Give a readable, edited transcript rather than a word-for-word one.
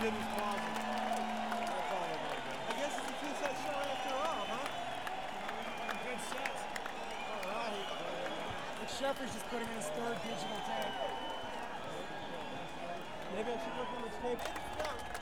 in his closet. That's all they're going to do. I guess it's a two-set show after all, huh? Good set. All right. McSheffrey's just putting in his third digital tape. Maybe I should look on the tape.